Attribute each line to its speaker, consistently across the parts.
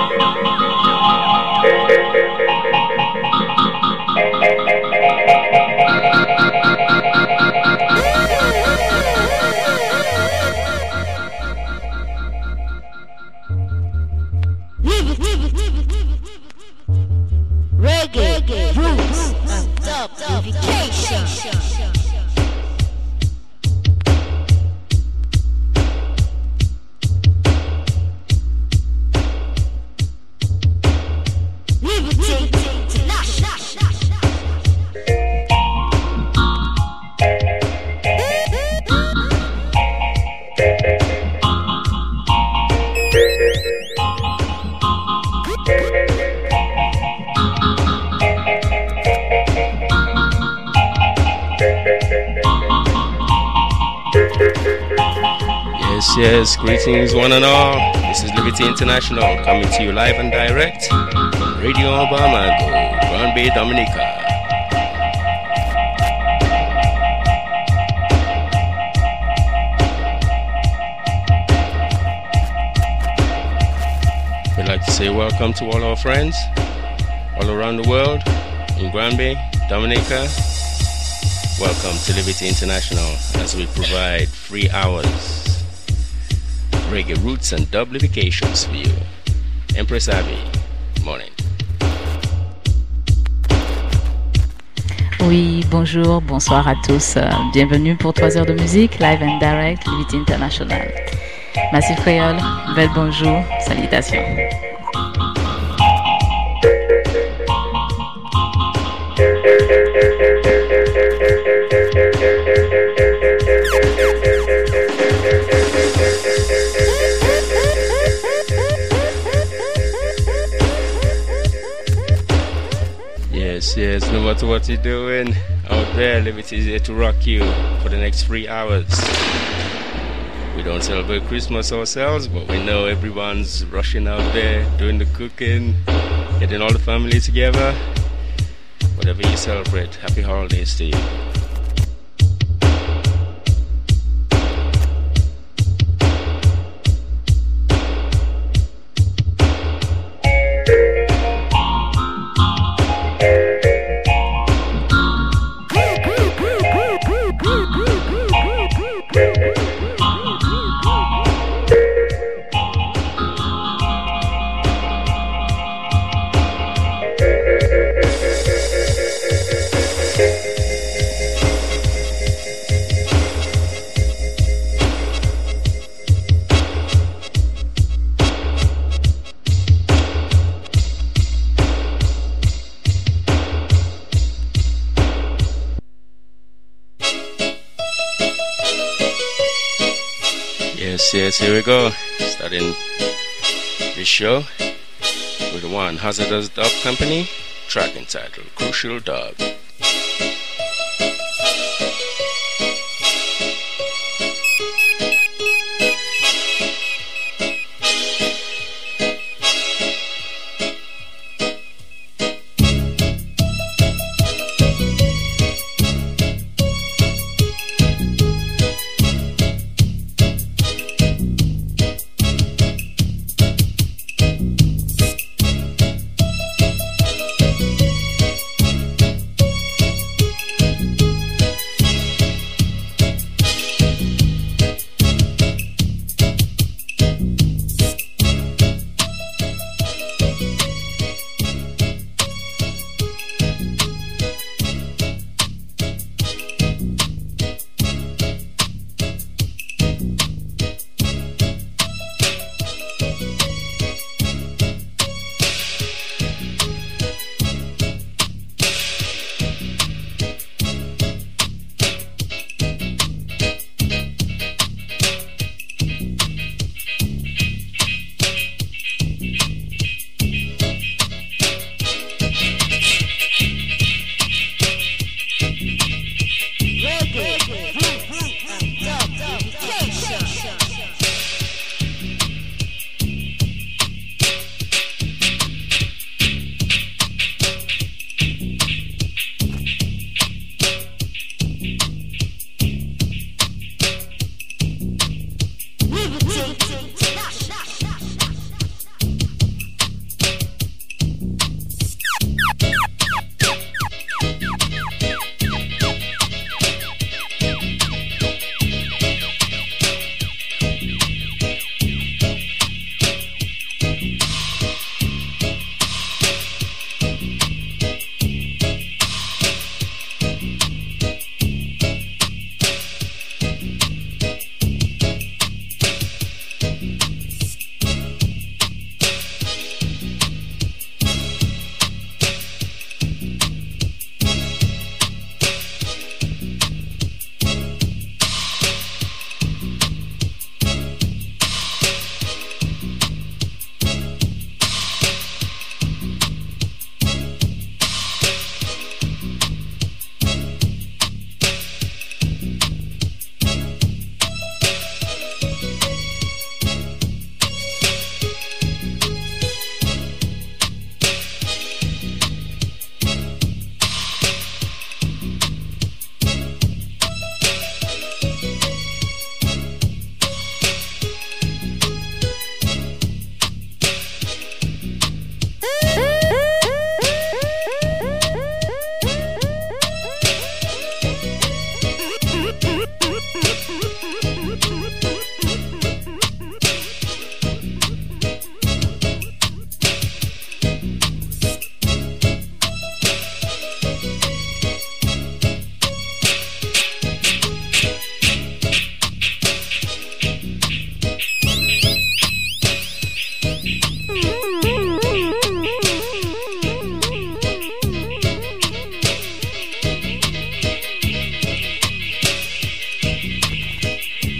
Speaker 1: Yes, greetings one and all. This is Liberty International coming to you live and direct from Radio Bamako, Grand Bay, Dominica. We'd like to say welcome to all our friends all around the world in Grand Bay, Dominica. Welcome to Liberty International as we provide 3 hours reggae roots and duplications for you. Empress Abby, morning.
Speaker 2: Oui, bonjour, bonsoir à tous. Bienvenue pour 3 heures de musique, live and direct, Liberty International. Massif Créole, bel bonjour, salutations.
Speaker 1: Yes, no matter what you're doing out there, Liberty is here to rock you for the next 3 hours. We don't celebrate Christmas ourselves, but we know everyone's rushing out there, doing the cooking, getting all the family together. Whatever you celebrate, happy holidays to you. Yes, here we go. Starting this show with the one Hazardous Dub Company, track entitled Crucial Dub.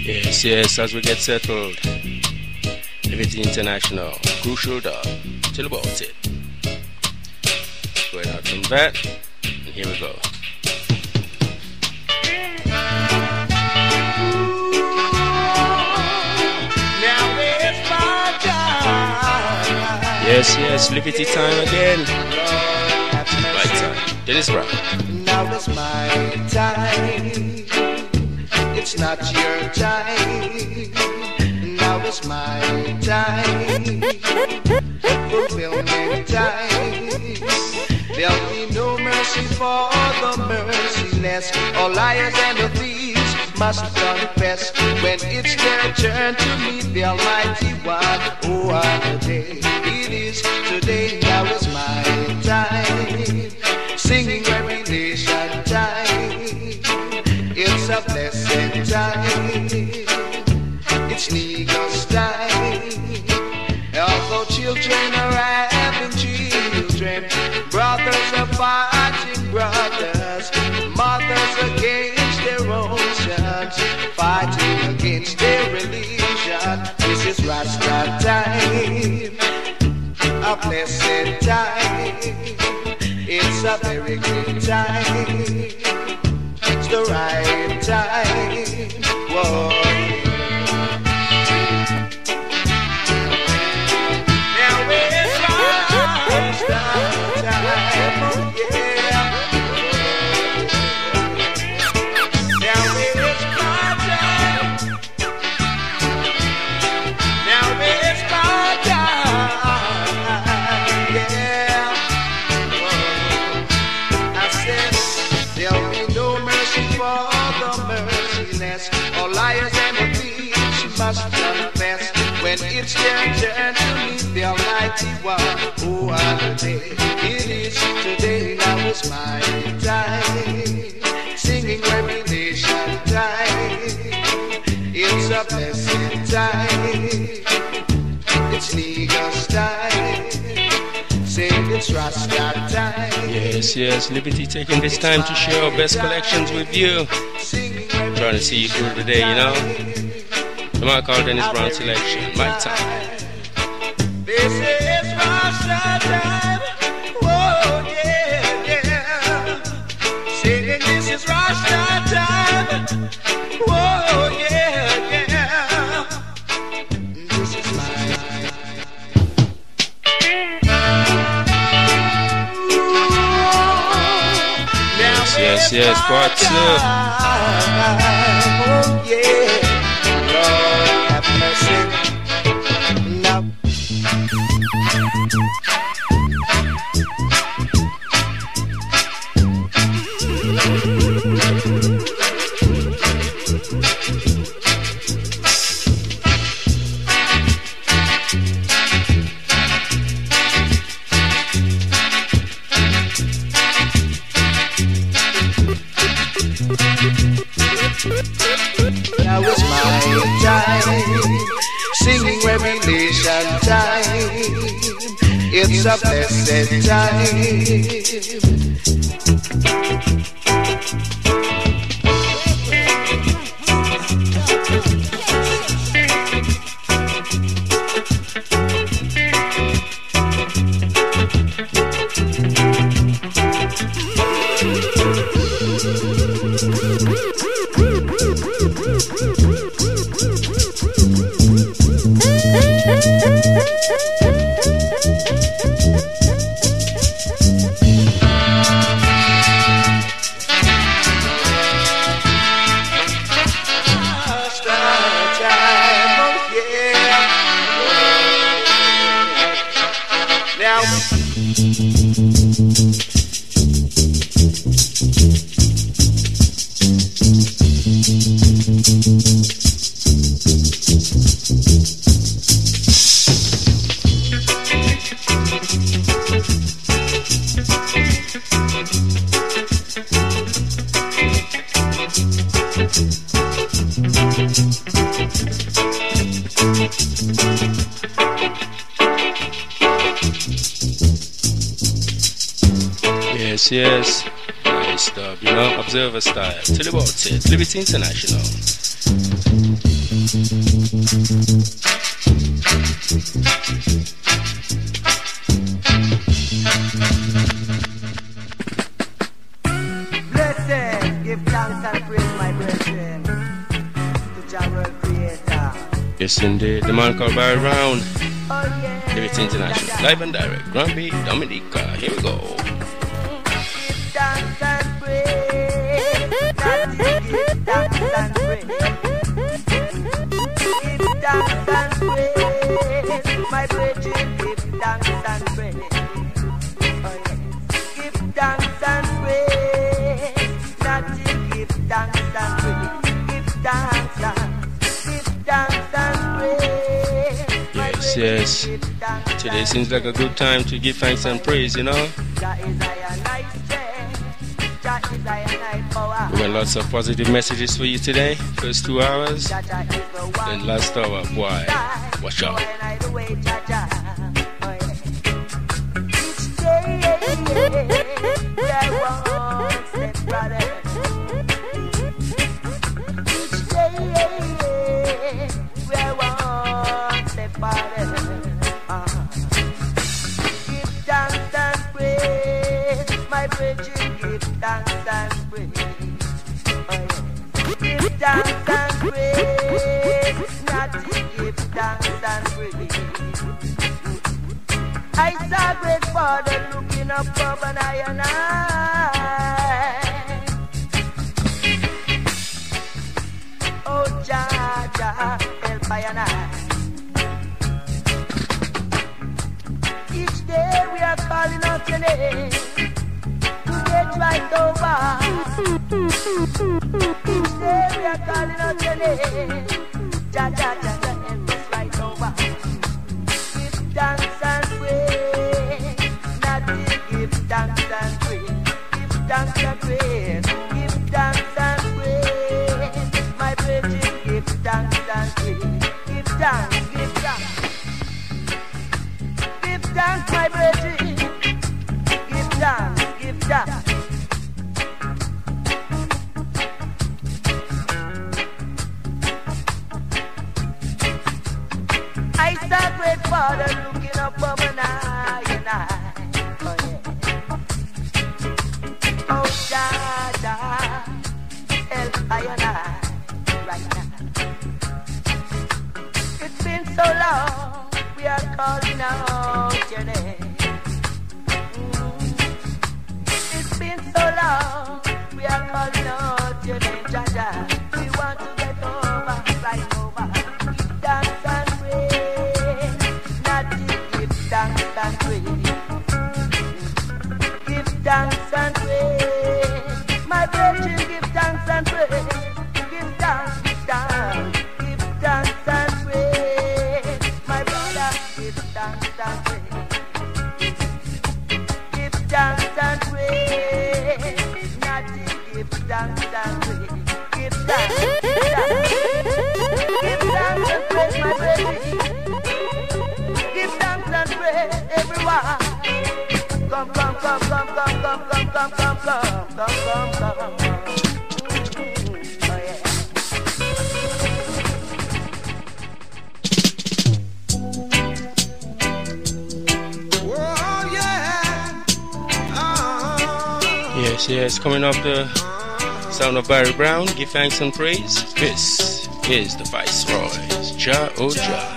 Speaker 1: Yes, yes, as we get settled. Liberty International, Crucial Dub, Tell About It. Going out from that, and here we go. Yes, yes, Liberty time again. My time. Dennis Brown.
Speaker 3: Now is my time. It's not your time. Now is my time. Fulfillment time. There'll be no mercy for the merciless. All liars and the thieves must confess when it's their turn to meet the Almighty One. Oh, what a day it is today. Now is my time. Singing Revelation time. It's a blessed time. It's Negro's time. Although children are having children, brothers are fighting brothers, mothers against their own sons, fighting against their religion. This is Rasta time, a blessed time. It's a very good time. It's the right time. Whoa. Must confess when it's their turn to meet the Almighty One. Oh, what a day it is today. Now is my time. Singing Revelation time. It's a blessed time. It's Negro's time. Say it's Rasta time.
Speaker 1: Yes, yes, Liberty taking this time to share our best collections with you. Trying to see you through the day, you know. The man called Dennis Brown selection, my time.
Speaker 3: This is Rasta time. Oh yeah, yeah. Singing this is Rasta time. Oh yeah, yeah. This is my
Speaker 1: yes, yes, part 2.
Speaker 3: Oh yeah. Now. Now is my time, singing Revelation time. It's a blessed time.
Speaker 1: Yes, yes. Nice stuff, you know, Observer style. Tell about it. Liberty International.
Speaker 3: Give thanks and praise, my brethren, to Jah world creator.
Speaker 1: Yes, indeed. The man called Barry Brown.
Speaker 3: Oh yeah.
Speaker 1: Liberty International. Live and direct. Grumpy Dominica. Here we go.
Speaker 3: Give thanks and praise. Give thanks and praise. Give thanks and praise, my brethren. Give thanks and praise. Oh yeah. Give thanks and praise. Give thanks and praise. Give thanks and praise.
Speaker 1: Yes. Today seems like a good time to give thanks and praise, you know. We got lots of positive messages for you today. First 2 hours. Then last hour, boy, watch out.
Speaker 3: Give thanks and praise. Oh, yeah. Give thanks and praise. Nothing give thanks and praise. I saw great Father looking up above and I and I. Oh, Jah, Jah, help I and I. Each day we are calling out your name. Right over. Each day we are calling out your name. Jah, Jah, Jah, Jah, help us right over. Give thanks and praise. Nothing give thanks and praise. Give thanks and praise. Give thanks and praise. My brethren, give thanks and praise. Give thanks, give thanks. Give thanks, my brethren. Give thanks, give thanks. Great Father looking up over I and I. Oh yeah. Oh Jah, Jah, help I and I right now. It's been so long, we are calling out your name. It's been so long, we are calling out your name, Jah, Jah. We want to get over, right over. Give thanks and thanks and praise. Give thanks and praise. My brethren, give thanks and praise. Give thanks, give thanks. Give thanks and praise. My brother, give thanks and praise. Give thanks and praise. Nothing, give thanks and praise. Give thanks, give thanks. Give thanks and praise, my brethren. Everyone, come, come, come, come, come, come, come, come, come, come, come, come, come. Oh yeah.
Speaker 4: Oh yeah. Oh.
Speaker 1: Yes, coming up the sound of Barry Brown. Give thanks and praise. This is the Viceroy's Jah, oh Jah.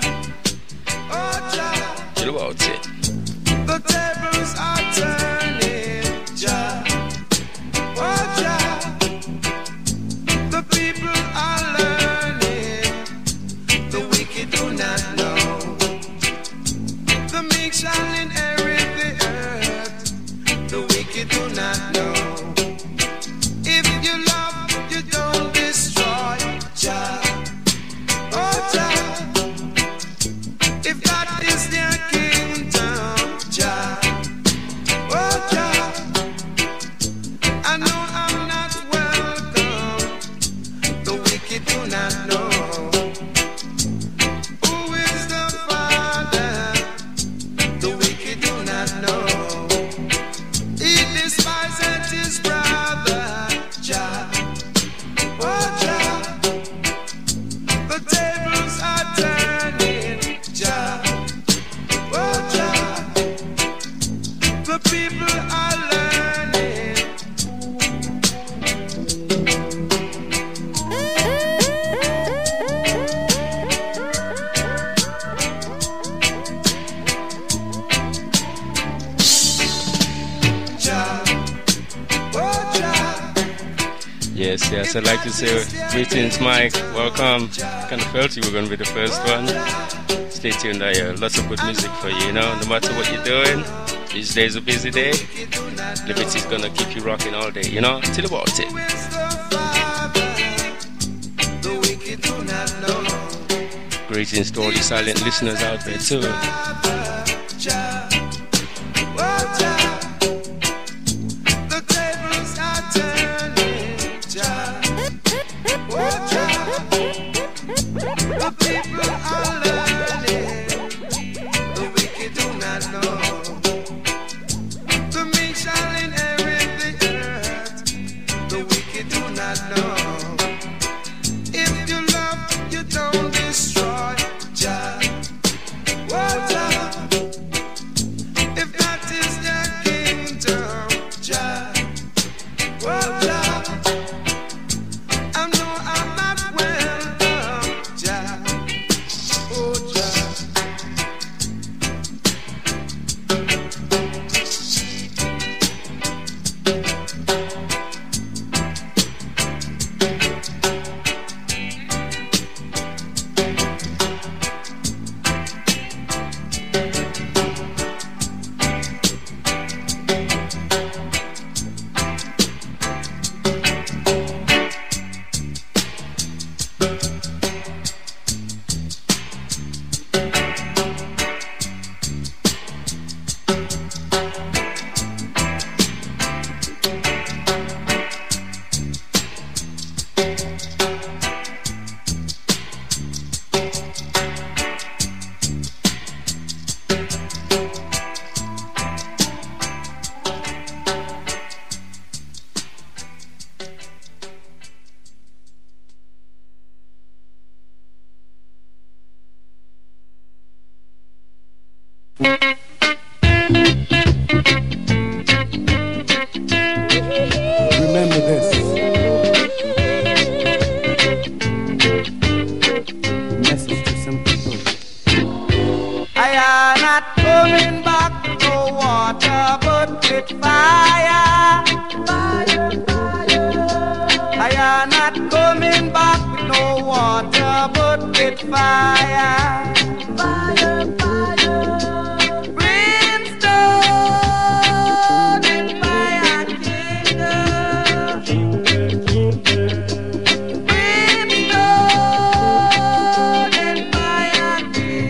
Speaker 1: Chill about it.
Speaker 4: The tables are turning, Jah, oh Jah. The people are learning, the wicked do not know. The meek shall inherit the earth, the wicked do not know. If you love, you don't destroy, Jah, oh Jah. If God is their kingdom, Jah, oh tables are turning, Jah, oh Jah. The people are learning. Jah, oh Jah.
Speaker 1: Yes, yes, I'd like to say greetings, Mike. Welcome. Kind of felt you were going to be the first one. Stay tuned, I hear lots of good music for you, no matter what you're doing. These days a busy day. Liberty's going to keep you rocking all day, till about it. Greetings to all the silent listeners out there too.
Speaker 5: Remember this. Message to some people.
Speaker 3: I am not coming back to no water, but with fire. Fire, fire. I am not coming back with no water, but with fire. Fire, fire. Brimstone in my kingdom. Brimstone in my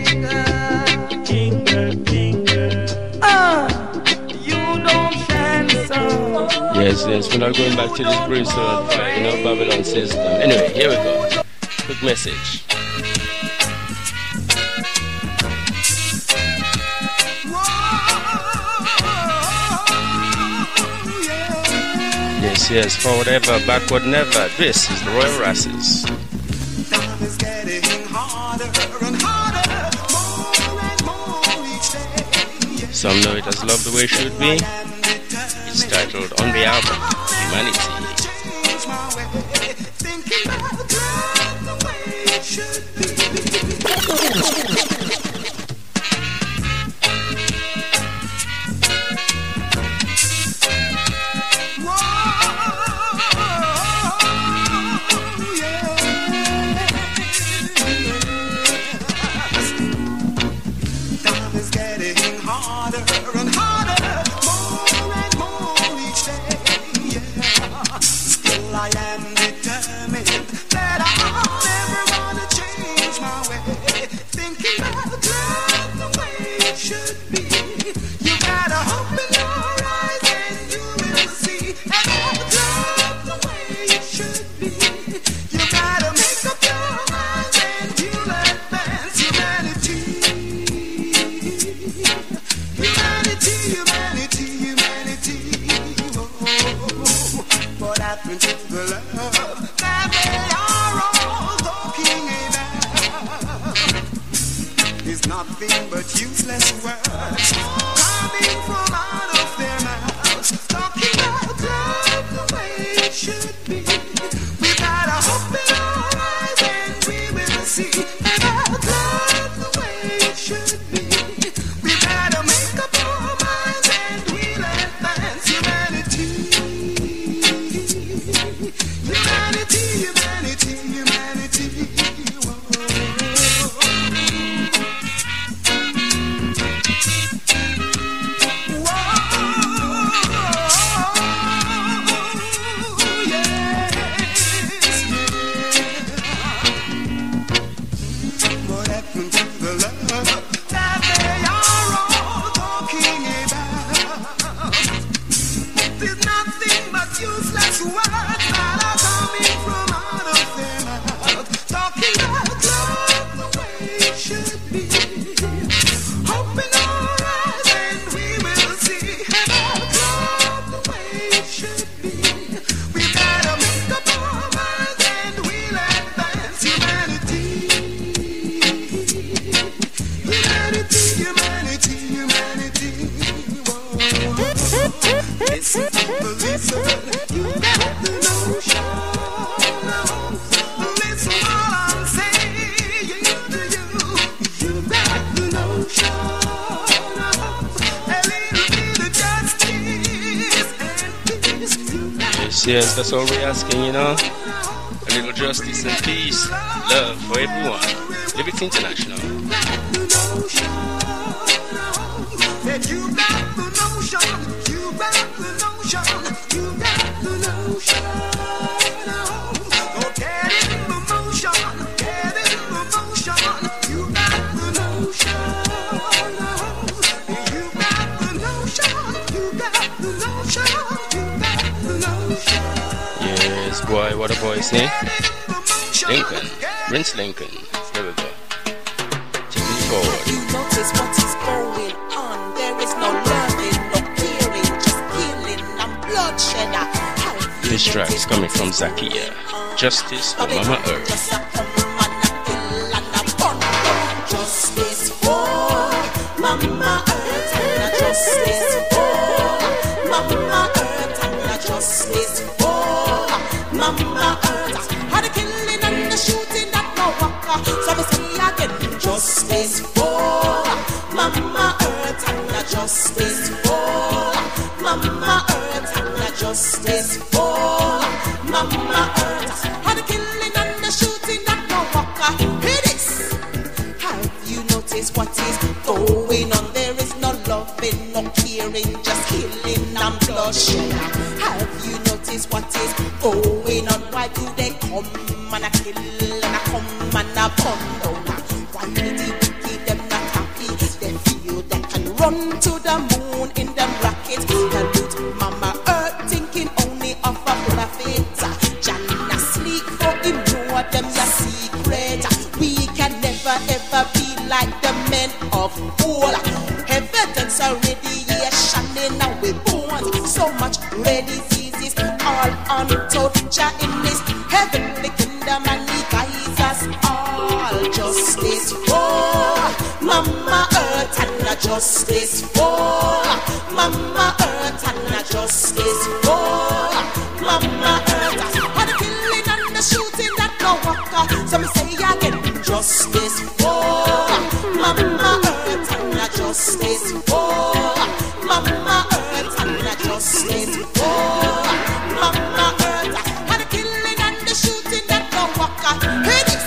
Speaker 3: kingdom. You don't shine so.
Speaker 1: Yes, we're not going back to this brimstone fight, Babylon system. Anyway, here we go. Quick message. Yes, forward ever, backward never. This is the Royal Rasses.
Speaker 4: Time is getting harder and harder, more and more each day.
Speaker 1: Some know it as Love the Way It Should Be. It's titled on the album Humanity.
Speaker 4: Change my way, thinking about love the way it should be. Thinking nothing but useless words coming from out of their mouths, talking about love the way it should be. We gotta open our eyes and we will see about love the way it should be. We gotta make up our minds and we'll advance humanity. Humanity, humanity, humanity.
Speaker 1: Yes, that's all we're asking, you know. A little justice and peace, love for everyone. Liberty International. Yes, boy, what a voice, eh? Lincoln, Prince Lincoln. Here we go. Taking it forward.
Speaker 6: You notice what is going on. There is no loving, no caring, just killing and bloodshed.
Speaker 1: This track is coming from Zakia. Justice for Mama Earth.
Speaker 6: Justice for Mama Earth, and justice for Mama Earth, and justice for Mama Earth. Had the killing and the shooting at no walker. So we say again, justice for Mama Earth, and justice for Mama Earth, and justice for Mama Earth. Had the killing and the shooting at no walker. It is. Have you noticed what is going on? There is no loving, no caring, just killing and bloodshed. Have you noticed what is going on? Why do they come and a kill and a come and a burn down? Why do the wicked them not happy? They feel they can run to the moon in them rockets. The loot Mama Earth thinking only of a profit. Janna sleep for him know them your secret. We can never ever be like the men of old. Evidence of radiation in our bones. So much red diseases all untold. Jah in this heavenly kingdom and he guides us all. Justice for Mama Earth and a justice for Mama Earth and a justice for Mama Earth. And the killing and the shooting that no walker. So me say again, justice for Mama Earth and a justice for Mama Earth and a justice for Mama Earth. And the killing and the shooting that no walker. Hear this.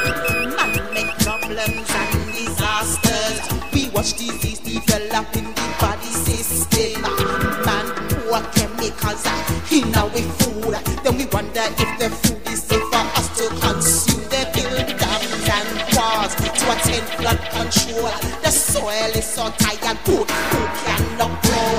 Speaker 6: Man make problems and disasters. We watch disease develop in the body system. Man pour chemicals in our food. Then we wonder if the food is safe for us to consume. They build dams and walls to attend flood control. The soil is so tired, good food cannot grow.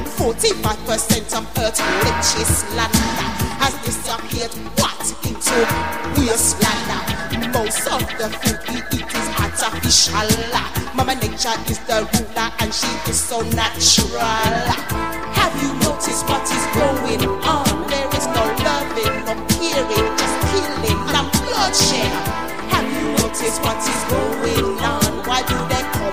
Speaker 6: 45% of Earth's richest land has disappeared, what, into wasteland. Most of the food we eat is artificial. Mama Nature is the ruler and she is so natural. Have you noticed what is going on? There is no loving, no caring, just killing and bloodshed. Have you noticed what is going on? Why do they come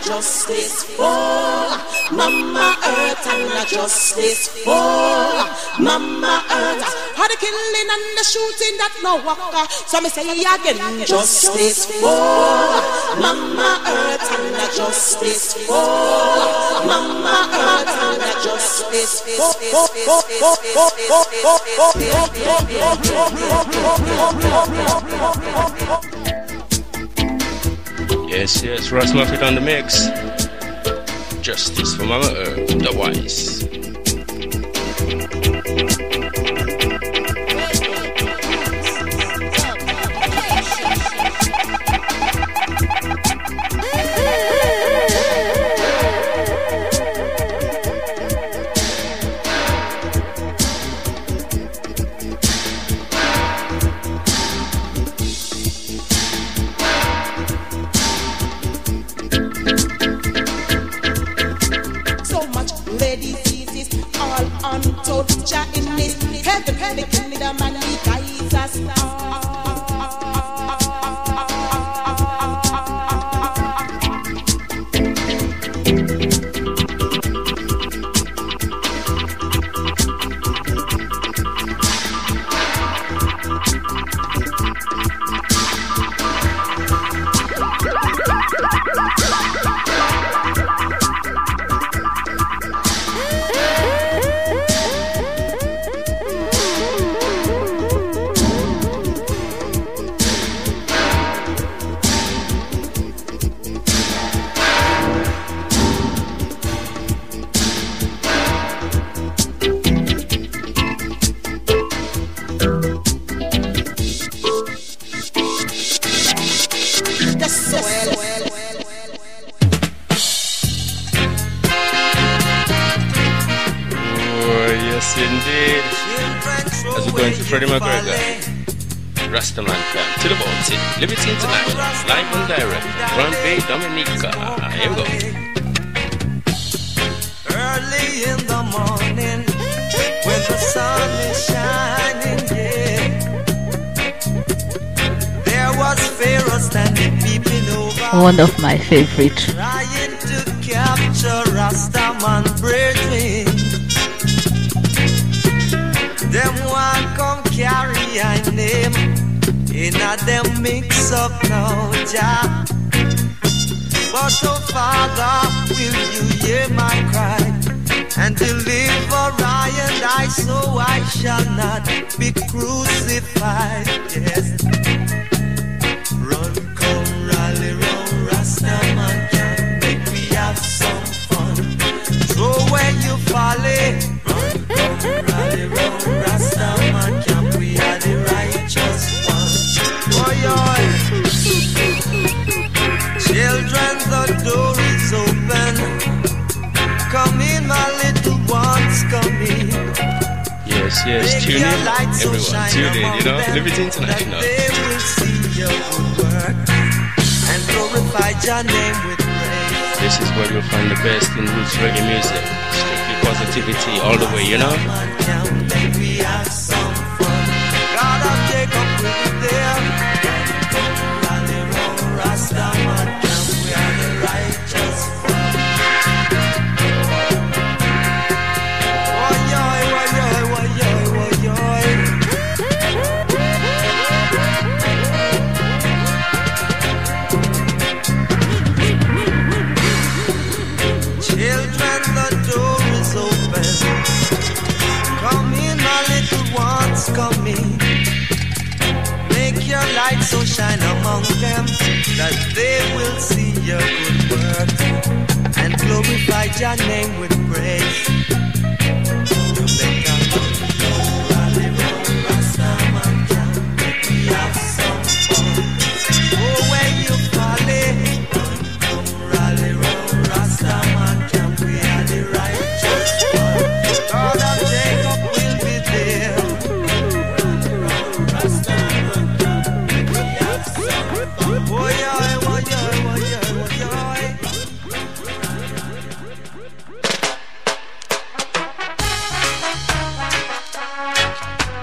Speaker 6: justice for Mama Earth, and a justice for Mama Earth. How the killing and the shooting that no walker. So me say again, justice for Mama Earth, and a justice for Mama Earth, and a justice
Speaker 1: Yes, yes, Ross Muffet on the mix. Justice for Mama Earth, the wise. Freddie McGregor, Rastaman Camp, to the Baltic, Liberty International, live and direct, Grand Bay, Dominica. Here we go.
Speaker 7: Early in the morning, when the sun is shining, yeah, there was Pharaoh standing peeping over.
Speaker 2: One of my favorite.
Speaker 7: Trying to capture Rastaman brethren. Them one come carry I name in a them mix up now, Jah. But oh Father, will you hear my cry and deliver I and I, so I shall not be crucified? Yes. Run, come, rally, run, Rastaman can make we have some fun. Throw where you folly. Rally, run, Rastaman camp, we are the righteous ones. Boy, children, the door is open. Come in, my little ones, come in.
Speaker 1: Yes, yes, tune in, everyone, tune in, you know, Liberty International.
Speaker 7: They will see your good work and glorify your name with praise.
Speaker 1: This is where you'll find the best in roots reggae music. Strictly positivity all the way, you know.
Speaker 7: We have some fun. God of Jacob will be there. Rally round Rastaman camp, we are the righteous one. Woyoy, woyoy, woyoy, woyoy. Children, the door is open. Come in, my little ones, come in. Make your light so shine among them, that they will see your good work and glorify your name with praise. You make a rally round Rastaman camp, make we have some fun. Oh, when you folly, come rally round Rastaman camp, we are the righteous one. God of Jacob will be there. Rastaman camp, make we have some fun. Oh, yeah, oh, yeah, oh, yeah, oh, yeah.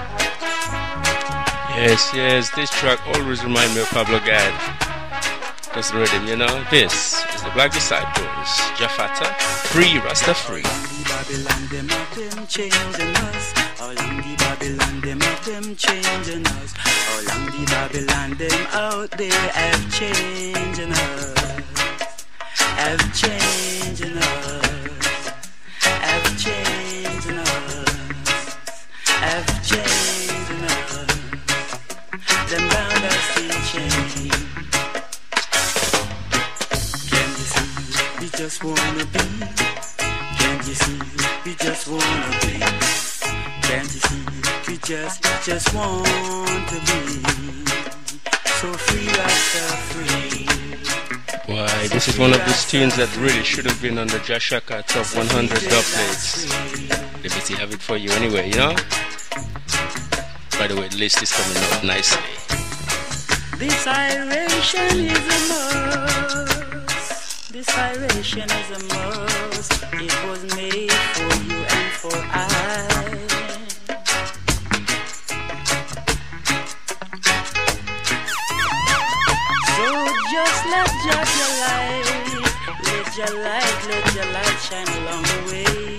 Speaker 1: Yes, yes, this track always reminds me of Pablo Gad. Just the rhythm, you know. This is the Black Disciples, Jafata, Free Rasta Free.
Speaker 8: Babylon, them have them changing us. How long the Babylon, them have them changing us. How long the Babylon, them out there have changing us. Have changing us. Have changing us. Have changing us. Them bound us to change. Can you see? We just wanna be. Can't you see, we just wanna be. Can't you see, we just want to be. So free ourselves free.
Speaker 1: Why, this is one of those tunes that really should have been on the Jashaka Top 100 dubplates. Liberty have it for you anyway, you know? By the way, the list is coming up nicely.
Speaker 8: This iration is a must. This iration is a must. It was made for you and for I. So just let your light, let your light shine along the way.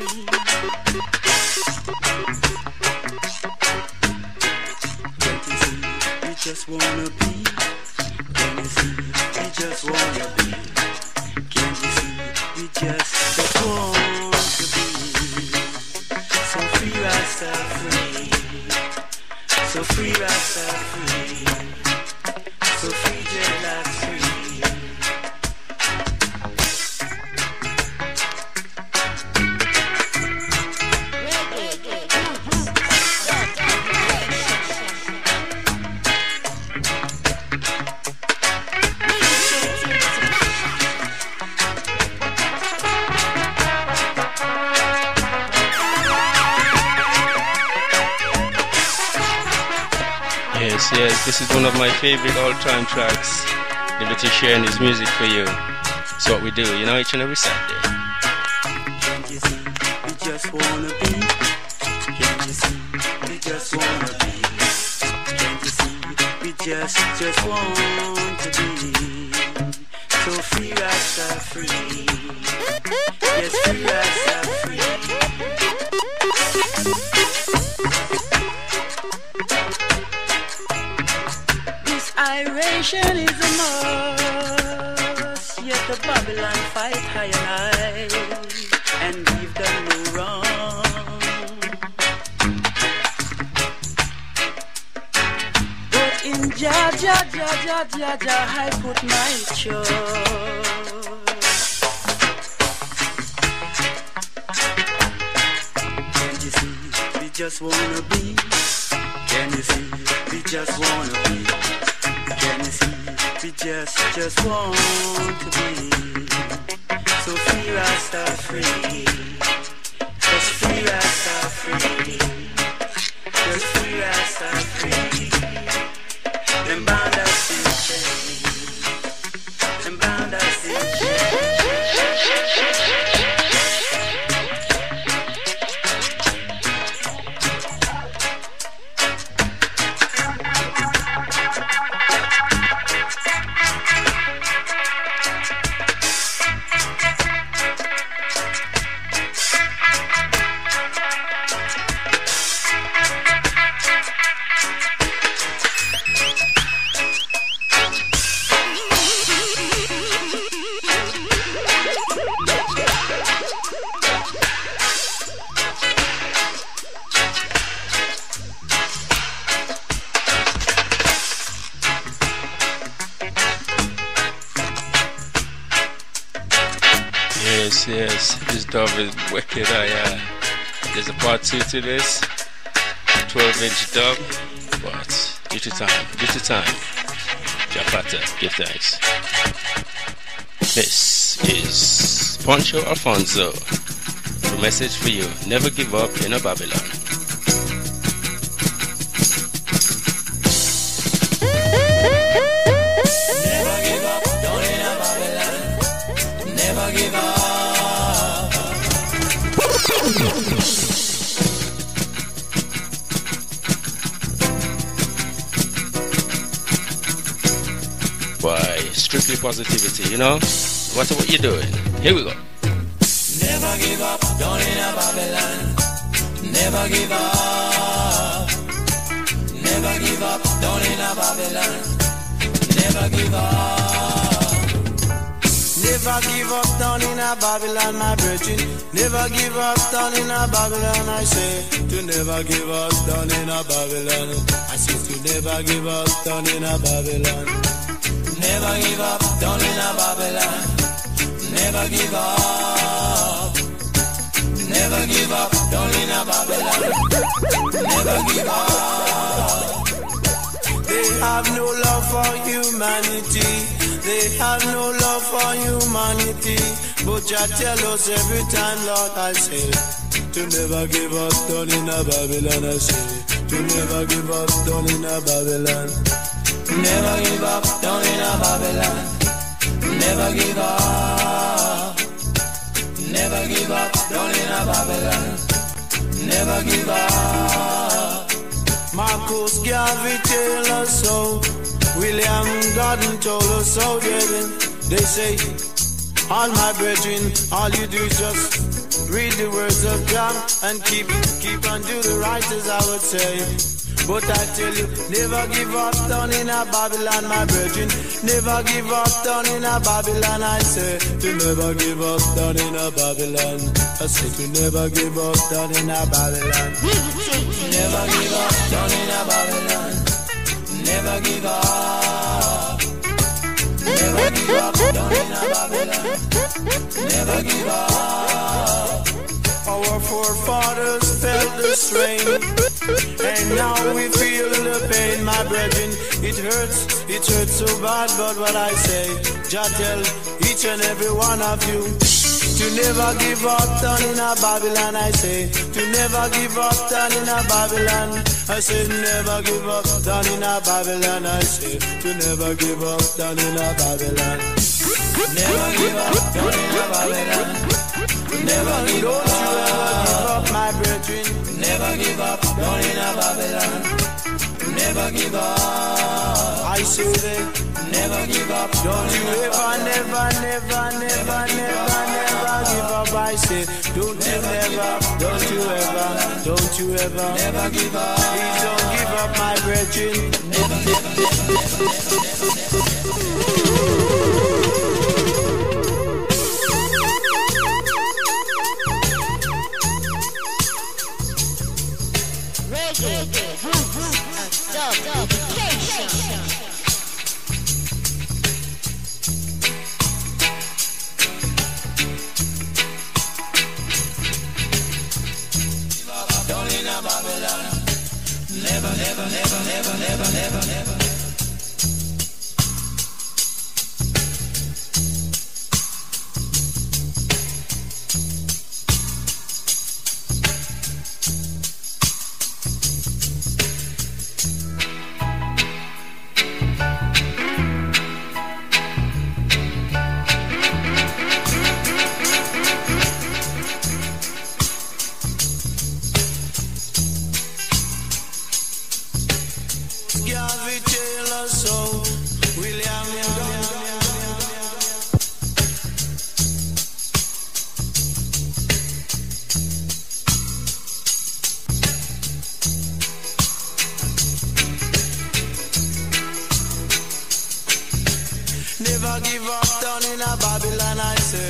Speaker 8: Can't you see, we just wanna be. Can't you see, we just wanna be. Can't you see, we just want to be. So free ourselves free. So free ourselves free. So free dreadlocks free.
Speaker 1: Yes, this is one of my favorite all-time tracks. Liberty sharing his music for you. It's what we do, you know, each and every Saturday.
Speaker 8: Can't you see, we just wanna be. Can't you see, we just wanna be. Can't you see, we just want to be. So free ourselves free. Yes, free ourselves free. Iration is a must, yet the Babylon fight high and high, and we've done no wrong. But in Jah, I put my trust. Can't you see, we just wanna be. Can you see, we just wanna be. Can you see, we just want to be. So free ourselves free. Just free ourselves free. Just free ourselves free. Them bound us in chains. Them bound us in chains.
Speaker 1: Yes, this dub is wicked. There's a part 2 to this 12-inch dub, but due to time, Jafata, give thanks. This is Poncho Alfonso. The message for you: never give up in a Babylon.
Speaker 7: Never give up, down in a Babylon. Never give up.
Speaker 1: Why, strictly positivity, you know? What you doing? Here we go.
Speaker 7: Never give up, down in a Babylon. Never give up. Never give up, down in a Babylon. Never give up. Never give up, down in a Babylon, my brethren. Never give up, down in a Babylon, I say. To never give up, down in a Babylon. I say to never give up, down in a Babylon. Never give up, down in a Babylon. Never give up. Never give up, down in a Babylon. Never give up. They have no love for humanity. They have no love for humanity. But Jah tell us every time, Lord, I say, to never give up, down in a Babylon, I say, to never give up, down in a Babylon. Never give up, down in a Babylon. Never give up. Never give up, down in a Babylon. Never give up. Marcus Garvey tell us so. William Gordon told us so, brethren. They say, all my brethren, all you do is just read the words of God and keep on do the right, as I would say. But I tell you, never give up, down in a Babylon, my brethren. Never give up, down in a Babylon, I say. To never give up, down in a Babylon. I say to never give up, down in a Babylon. Never give up, down in a Babylon. Never give up. Never give up, down in a Babylon. Never give up. Our forefathers felt the strain, and now we feel the pain, my brethren. It hurts so bad, but what I say, Jah tell each and every one of you to never give up, down in a Babylon, I say. To never give up, down in a Babylon. I say never give up, down in a Babylon, I say. To never give up, down in a Babylon. Never give up, down in a Babylon. Never give up, don't you ever give up, my brethren. Never give up, down in a Babylon. Never give up, I say that. Never give up, don't you ever, never give up, I say. Don't you ever, don't you ever, never give up. Please don't give up, my brethren. Never. Never. Never give up, down in a Babylon, I say.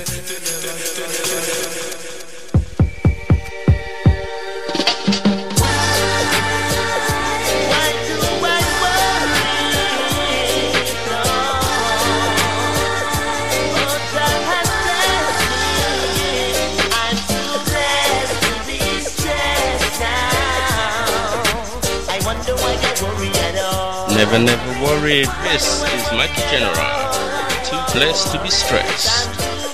Speaker 1: Never worry. This is Mikey General. Too blessed to be stressed.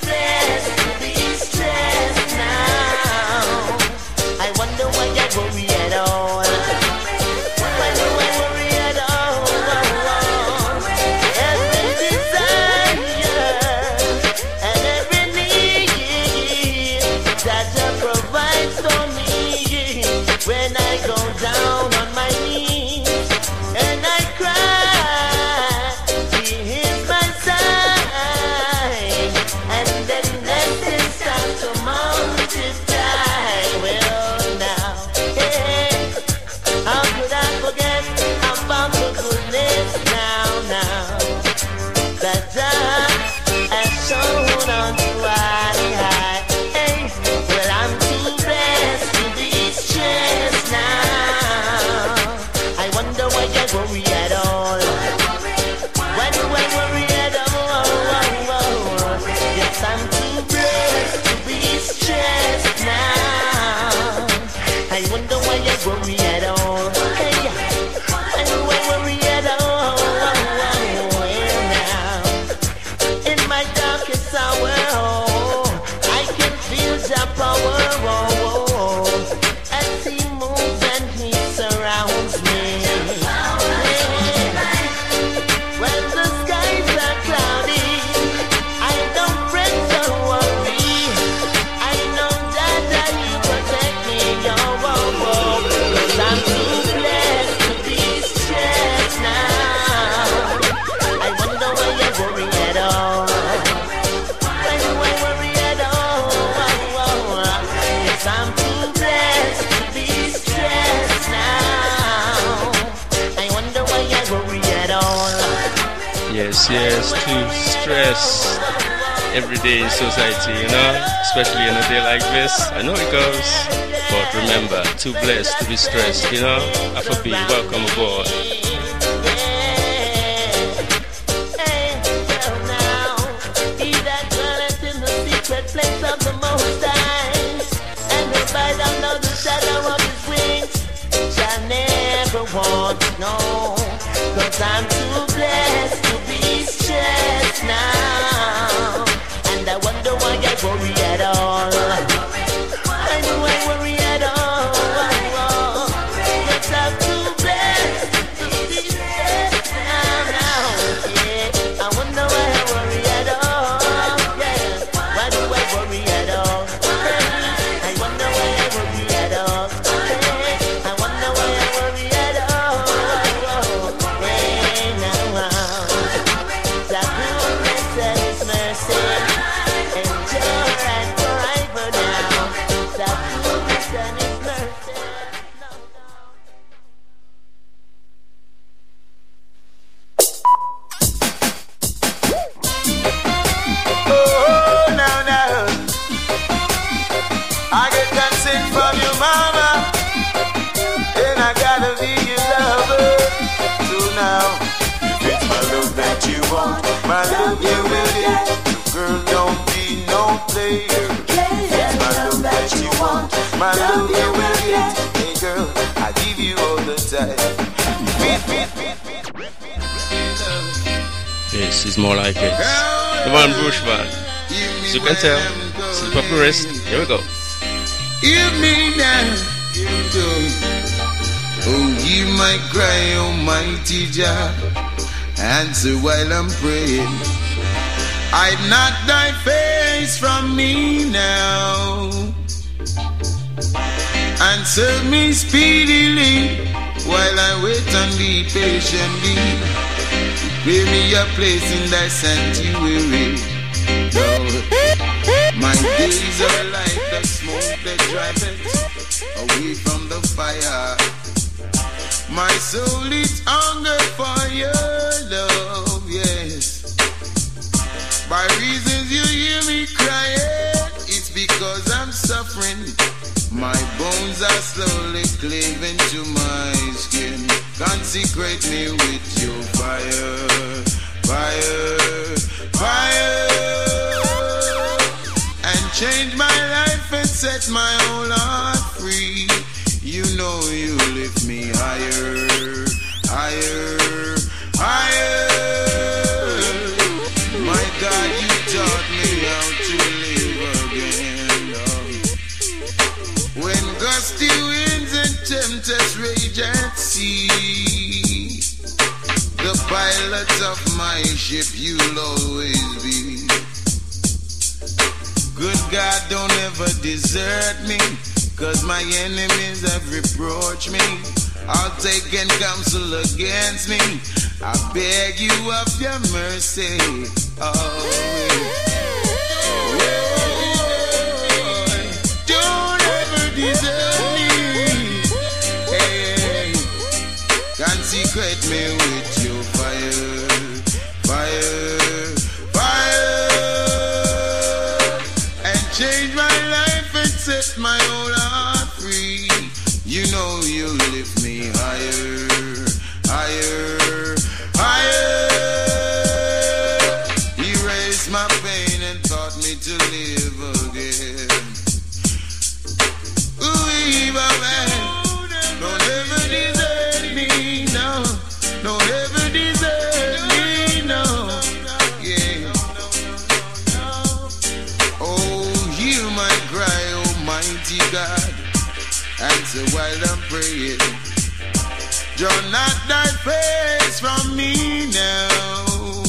Speaker 9: I wonder why I worry at all. Why do I worry at all? Every desire and every need that Jah provides for me when I go down on my knees and I cry. He is my son. why you worry at all. Why do I worry at all? Yes, I'm too blessed to be stressed now. I wonder why you worry at all. Hey, why do I worry at all? Well, now, in my darkest hour, I can feel the power as he moves and he surrounds me. When the skies are cloudy, I don't fret or worry. I know that you protect me, cause I'm too blessed to be stressed now. I wonder why you worry at all. Why do I worry at all? Yes, I'm too blessed to be stressed now. I wonder why I worry at all.
Speaker 1: Yes, too stressed every day in society, you know, especially on a day like this. I know it goes, but remember, too blessed to be stressed, you know. Alpha B, welcome aboard.
Speaker 9: Place of the Most High, and abide under the shadow of His wings, shall never want, no, cause I'm too blessed to be stressed now, and I wonder why I worry at all. Why do I worry at all? Cause I'm too blessed to be stressed now, yeah, I wonder why I worry at all. Why do I worry at all? I wonder why I worry at all. I wonder why I worry at all. Hey, now, the goodness and His mercy endure and forever now. The goodness and His mercy.
Speaker 7: I get consent from your mama, and I gotta be your lover. So now, if it's my love that you want, my love you will get. Girl, don't be no player. If it's my love that you want, my love you will get. Hey girl, I give you all the time.
Speaker 1: This is more like it. The Van Bushman. As you can tell, it's the populist. Here we go.
Speaker 7: Hear me now, oh, you might cry, Almighty Jah, answer while I'm praying. Hide not thy face from me now. Answer me speedily while I wait and be patiently. Give me a place in thy sanctuary. My days are like the smoke that driveth away from the fire. My soul is hunger for your love, yes. By reasons you hear me crying, it's because I'm suffering. My bones are slowly cleaving to my skin. Consecrate me with your fire, fire, fire. And change my life and set my whole heart free. You know you lift me higher, higher, higher. My God, you taught me how to live again. When gusty winds and tempest rage at sea, the pilot of my ship you'll always be. Good God, don't ever desert me, 'cause my enemies have reproached me. I'll take and counsel against me. I beg you of your mercy. Don't ever desert me. Hey, consecrate me with your fire, fire, fire, and change my life and set my whole heart free. You know you lift me higher,
Speaker 10: answer while I'm praying. Draw not thy face from me now.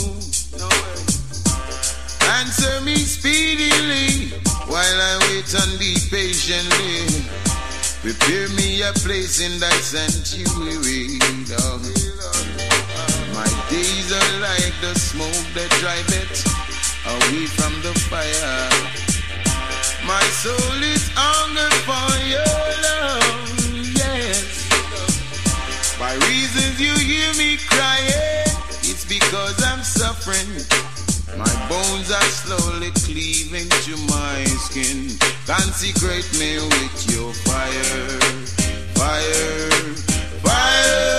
Speaker 10: Answer me speedily while I wait on thee patiently. Prepare me a place in thy sanctuary, Lord. My days are like the smoke that driveth away from the fire. My soul is hungered for your love, yes. By reasons you hear me crying, it's because I'm suffering. My bones are slowly cleaving to my skin. Consecrate me with your fire, fire, fire,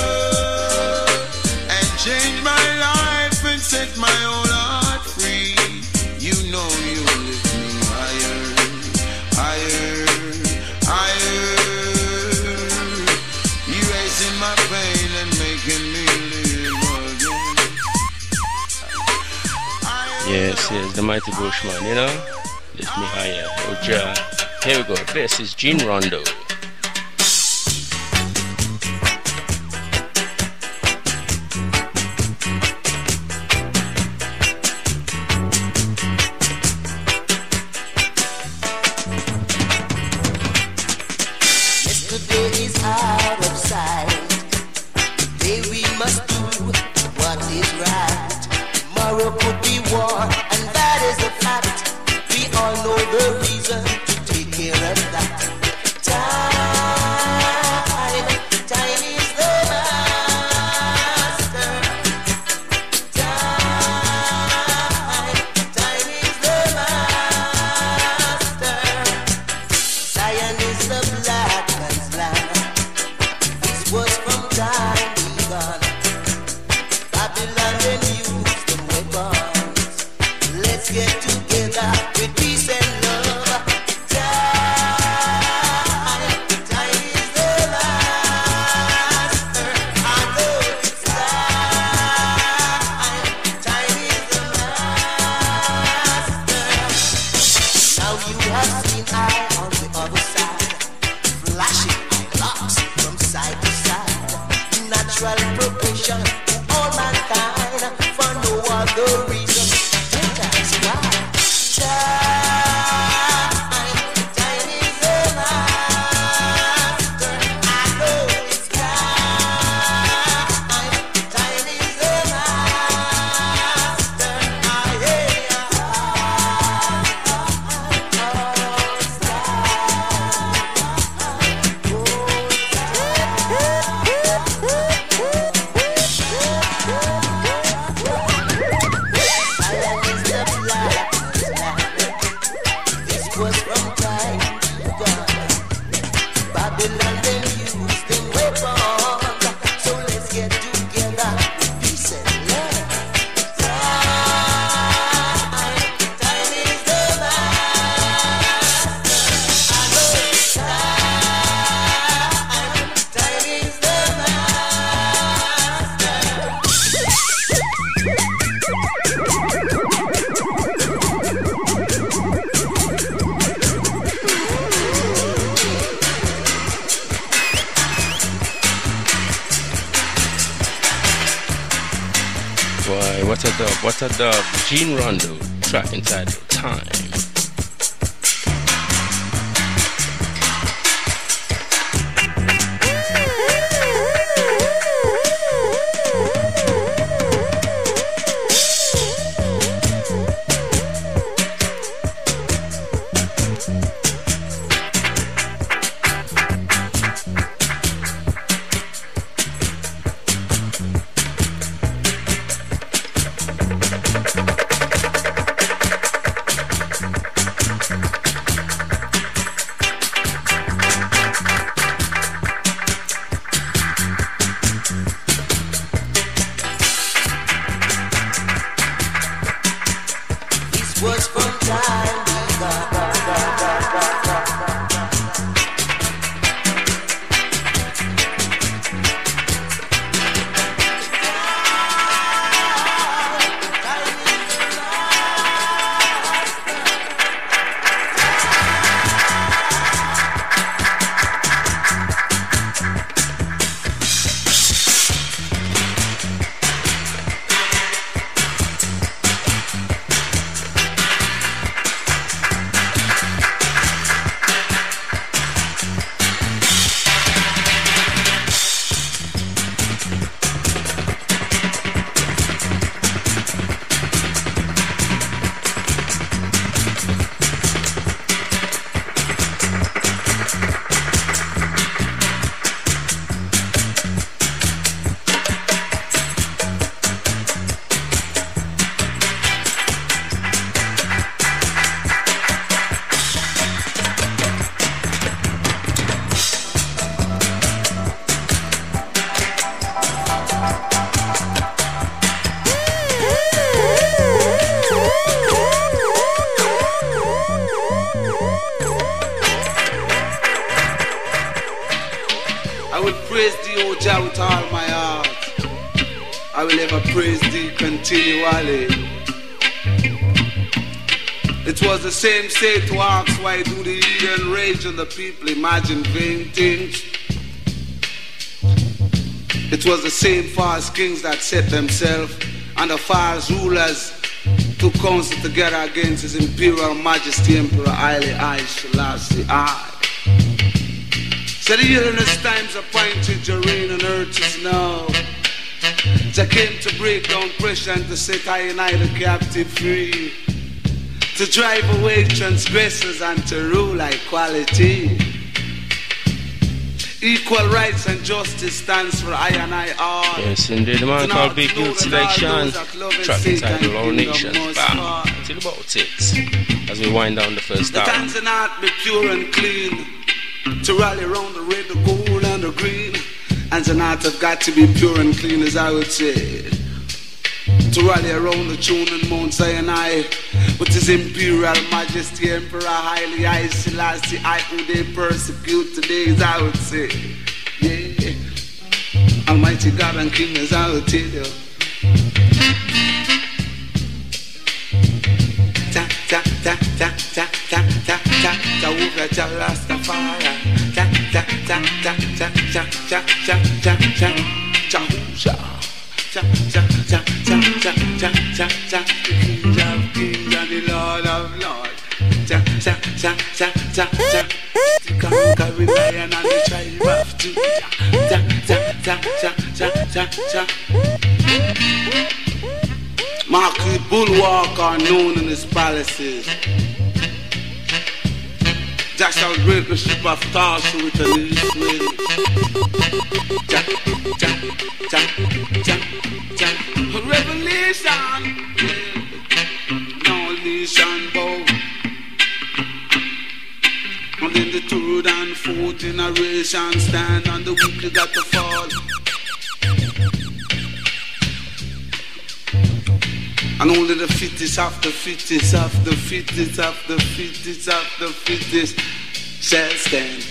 Speaker 10: and change my life and set my whole heart free. You know you lift me higher, higher, higher. You erasing my pain and making me live again.
Speaker 1: Yes, the mighty Bushman, you know. Lift me higher. Oh, Jah. Here we go. This is Gene Rondo.
Speaker 9: Yesterday is out of sight. Today we must do what is right. Tomorrow could be war, and that is a fact. We all know the reason to take care of that. Time is the master. Time is the master. Zion is the black man's land. This was from time begun. Babylon then used them weapons. Let's get together with peace and love. Time is the master. I know it's time is the master. Now you have seen I on the other side, flashing clocks from side to side. Natural progression to all mankind for no other reason. That's why. Time is the master. I know it's time. Time is the master. This was from time begun. Babylon then used them weapons. So let's get together, peace and love. Time is the master. I know it's time is the
Speaker 1: Boy, what a dub, what a dub. Gene Rondo, track entitled Time.
Speaker 11: I will ever praise thee continually. It was the same say to ask why do the heathen rage and the people imagine vain things. It was the same false kings that set themselves and the false rulers took counsel together against His Imperial Majesty Emperor Haile Selassie I. Said the illness times appointed, your reign on earth is now. Jah came to break down pressure and to set I and I the captive free, to drive away transgressors and to rule equality. Equal rights and justice stands for I and I all.
Speaker 1: Yes, indeed, the man called Big Youth Selection. Track entitled Our Nations. Bam. Till about it. As we wind down the first
Speaker 11: The
Speaker 1: hour.
Speaker 11: hands and heart be pure and clean, to rally around the red, the gold and the green. Hands and heart have got to be pure and clean, as I would say. To rally around the tune and Mount Sinai with His Imperial Majesty Emperor Haile Selassie I, who they persecute today, as I would say. Yeah, Almighty God and King, as I would tell you. Ta ta ta ta ta ta ta ta Jehovah Jah Rastafari. Ta ta ta ta ta ta ta ta ta ta Jehovah. Cha cha cha cha cha cha cha cha, the King of Kings and the Lord of Lords. Cha cha cha cha cha cha, the conquering lion and the tribe of Judah. Cha cha cha cha cha cha cha. Marquis Bulwark known in his palaces. Jah shall break the ship of Tarshish with an east wind. Cha cha cha cha cha. Revelation, no nation bow. And then the third and fourth generation stand, and the wicked got to fall. And only the fittest of the fittest of the fittest of the fittest of the fittest shall stand.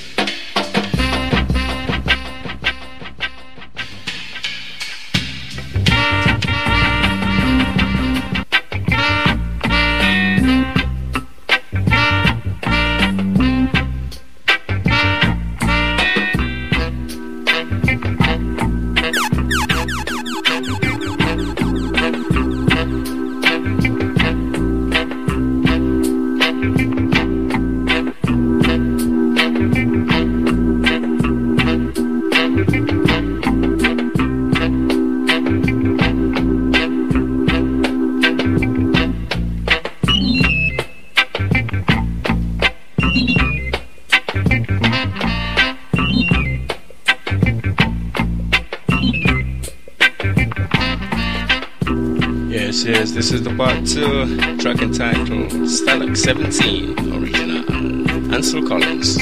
Speaker 1: Yes, this is the part 2, track entitled Stalag 17, original, Ansel Collins.